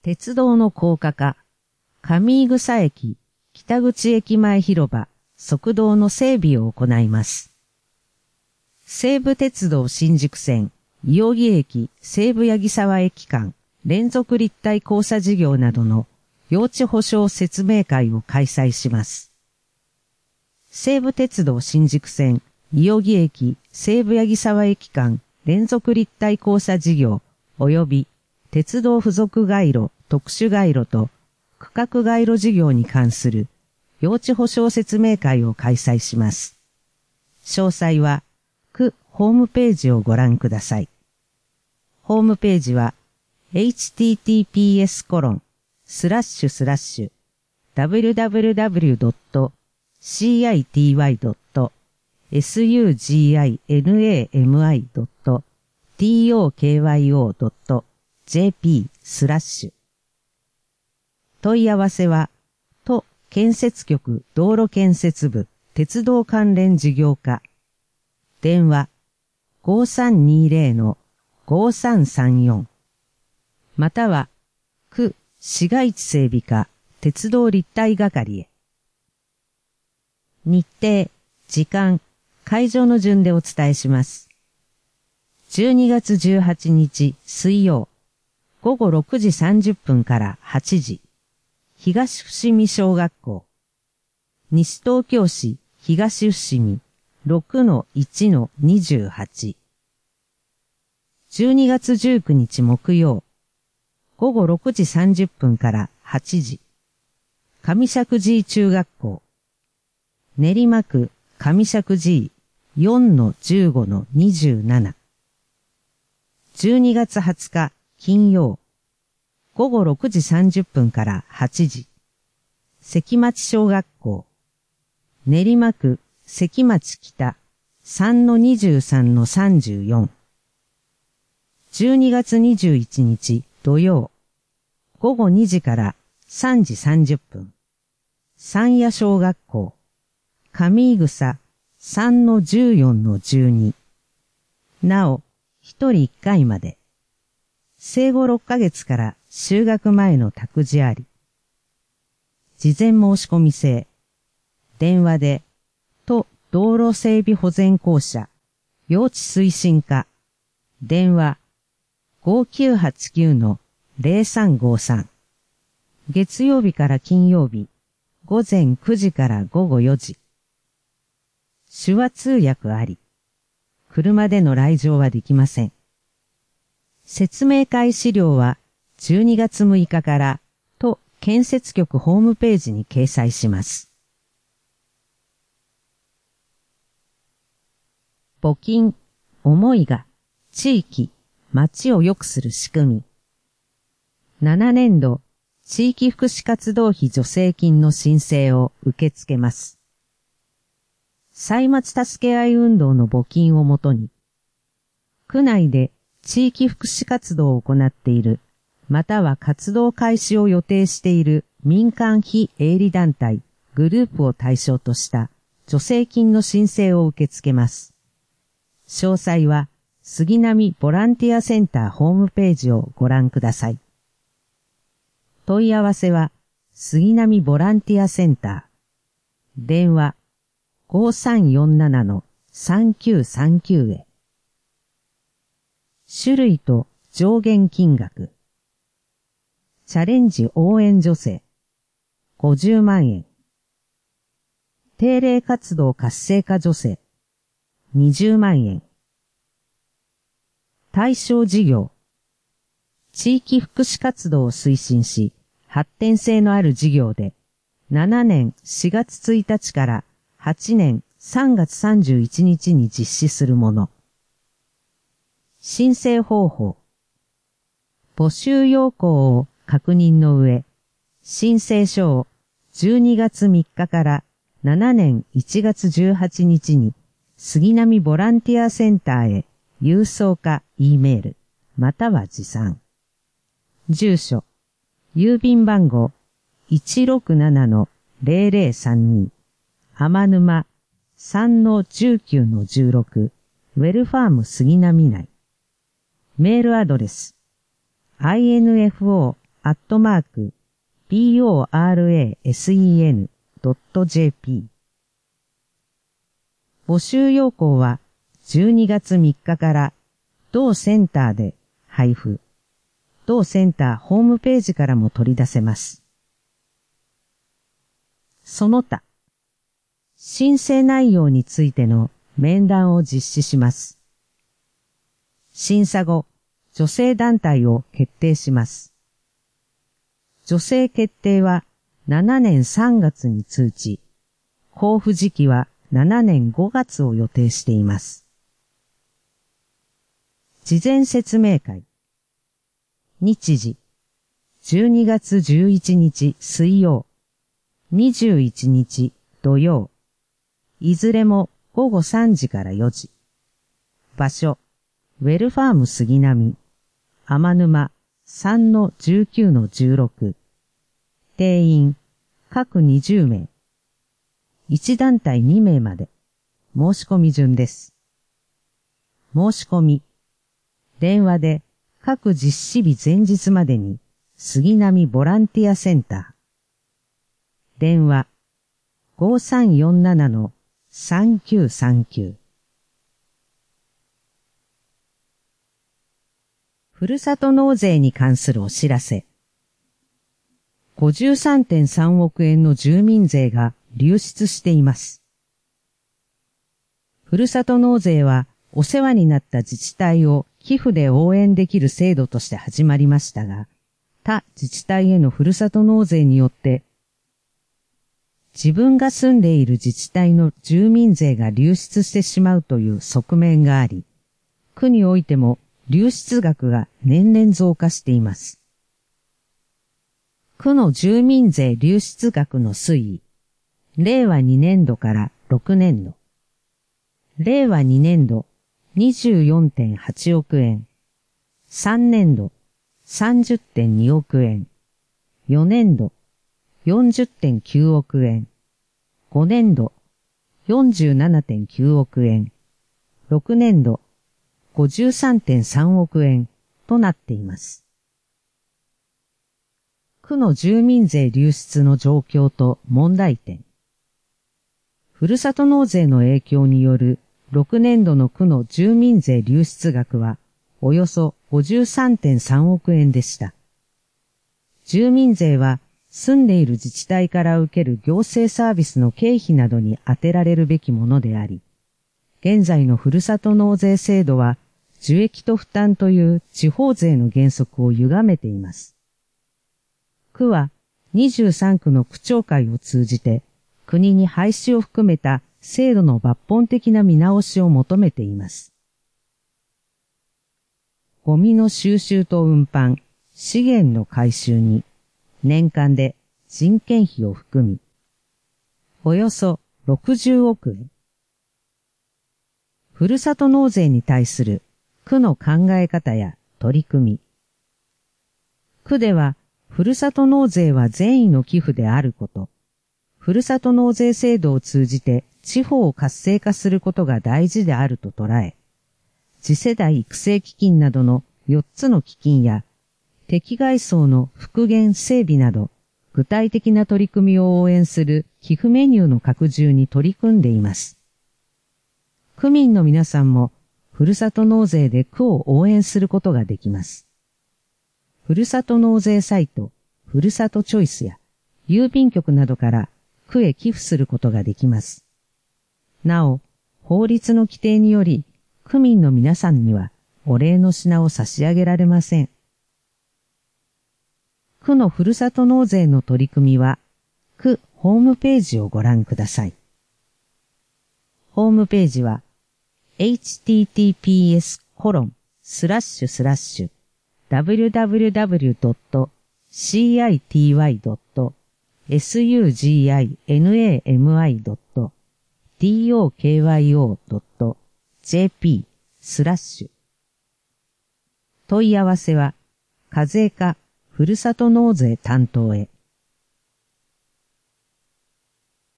鉄道の高架化、上井草駅、北口駅前広場、側道の整備を行います。西武鉄道新宿線、伊予木駅、西武八木沢駅間、連続立体交差事業などの用地保証説明会を開催します。西武鉄道新宿線、伊予木駅、西武八木沢駅間、連続立体交差事業及び鉄道付属街路、特殊街路と区画街路事業に関する用地保証説明会を開催します。詳細は区ホームページをご覧ください。ホームページは https://www.city.suginami.tokyo.jp/ 問い合わせは都建設局道路建設部鉄道関連事業課電話 5320-5334 または区市街地整備課鉄道立体係へ。日程、時間、会場の順でお伝えします。12月18日水曜午後6時30分から8時東伏見小学校西東京市東伏見 6-1-28 12月19日木曜午後6時30分から8時上石神井中学校練馬区上石神井 4-15-27 12月20日金曜午後6時30分から8時関町小学校練馬区関町北 3-23-34 12月21日土曜午後2時から3時30分山谷小学校上井草 3-14-12 なお1人1回まで生後6ヶ月から就学前の託児あり事前申し込み制電話で都道路整備保全公社用地推進課電話 5989-0353 月曜日から金曜日午前9時から午後4時手話通訳あり車での来場はできません。説明会資料は12月6日から都建設局ホームページに掲載します。募金、思いが地域、町を良くする仕組み。7年度地域福祉活動費助成金の申請を受け付けます。歳末助け合い運動の募金をもとに、区内で地域福祉活動を行っている、または活動開始を予定している民間非営利団体、グループを対象とした助成金の申請を受け付けます。詳細は杉並ボランティアセンターホームページをご覧ください。問い合わせは杉並ボランティアセンター、電話 5347-3939 へ。種類と上限金額。チャレンジ応援助成50万円。定例活動活性化助成20万円。対象事業。地域福祉活動を推進し、発展性のある事業で、7年4月1日から8年3月31日に実施するもの。申請方法。募集要項を確認の上、申請書を12月3日から7年1月18日に杉並ボランティアセンターへ郵送か E メール、または持参。住所、郵便番号 167-0032 天沼 3-19-16 ウェルファーム杉並内。メールアドレス info@ borasen.jp。募集要項は12月3日から同センターで配布。同センターホームページからも取り出せます。その他、申請内容についての面談を実施します。審査後、助成団体を決定します。助成決定は7年3月に通知、交付時期は7年5月を予定しています。事前説明会。日時、12月11日水曜、21日土曜、いずれも午後3時から4時。場所、ウェルファーム杉並、天沼 3-19-16。定員、各20名。1団体2名まで。申し込み順です。申し込み。電話で各実施日前日までに杉並ボランティアセンター。電話 5347-3939。ふるさと納税に関するお知らせ。53.3 億円の住民税が流出しています。ふるさと納税はお世話になった自治体を寄付で応援できる制度として始まりましたが、他自治体へのふるさと納税によって自分が住んでいる自治体の住民税が流出してしまうという側面があり、区においても流出額が年々増加しています。区の住民税流出額の推移、令和2年度から6年度。令和2年度 24.8 億円。3年度 30.2 億円。4年度 40.9 億円。5年度 47.9 億円。6年度 53.3 億円となっています。区の住民税流出の状況と問題点。ふるさと納税の影響による6年度の区の住民税流出額はおよそ 53.3 億円でした。住民税は住んでいる自治体から受ける行政サービスの経費などに充てられるべきものであり、現在のふるさと納税制度は受益と負担という地方税の原則を歪めています。区は23区の区長会を通じて国に廃止を含めた制度の抜本的な見直しを求めています。ゴミの収集と運搬、資源の回収に年間で人件費を含み、およそ60億円。ふるさと納税に対する区の考え方や取り組み。区では、ふるさと納税は善意の寄付であること、ふるさと納税制度を通じて地方を活性化することが大事であると捉え、次世代育成基金などの4つの基金や、適概層の復元整備など、具体的な取り組みを応援する寄付メニューの拡充に取り組んでいます。区民の皆さんも、ふるさと納税で区を応援することができます。ふるさと納税サイト、ふるさとチョイスや、郵便局などから区へ寄付することができます。なお、法律の規定により、区民の皆さんにはお礼の品を差し上げられません。区のふるさと納税の取り組みは、区ホームページをご覧ください。ホームページは、https://www.city.sukyo.jp/ 問い合わせは、課税課ふるさと納税担当へ。